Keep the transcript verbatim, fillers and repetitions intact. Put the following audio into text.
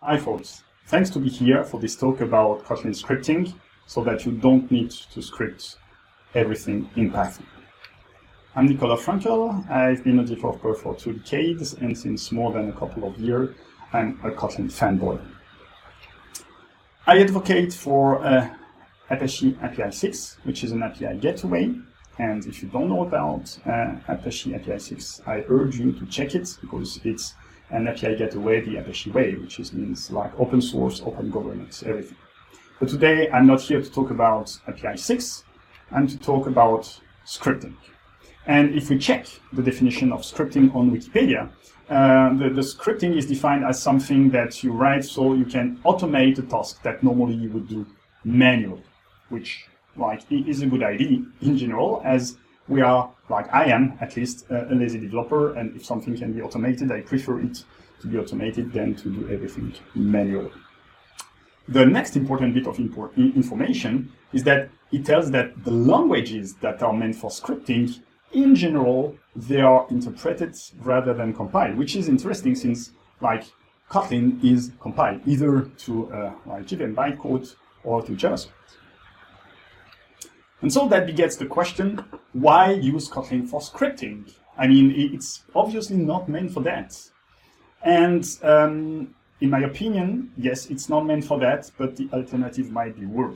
Hi folks, thanks to be here for this talk about Kotlin scripting so that you don't need to script everything in Python. I'm Nicolas Frankel. I've been a developer for two decades and since more than a couple of years I'm a Kotlin fanboy. I advocate for uh, Apache A P I six, which is an A P I gateway. And if you don't know about uh, Apache A P I six, I urge you to check it because it's an A P I gateway the Apache way, which is, means like open source, open governance, everything. But today I'm not here to talk about A P I six, I'm to talk about scripting. And if we check the definition of scripting on Wikipedia, uh, the, the scripting is defined as something that you write so you can automate a task that normally you would do manually, which like is a good idea in general, as we are, like I am at least, uh, a lazy developer, and if something can be automated, I prefer it to be automated than to do everything manually. The next important bit of import information is that it tells that the languages that are meant for scripting, in general, they are interpreted rather than compiled, which is interesting since like Kotlin is compiled either to uh, like J V M bytecode or to JavaScript. And so that begets the question, why use Kotlin for scripting? I mean, it's obviously not meant for that. And um, in my opinion, yes, it's not meant for that, but the alternative might be worse.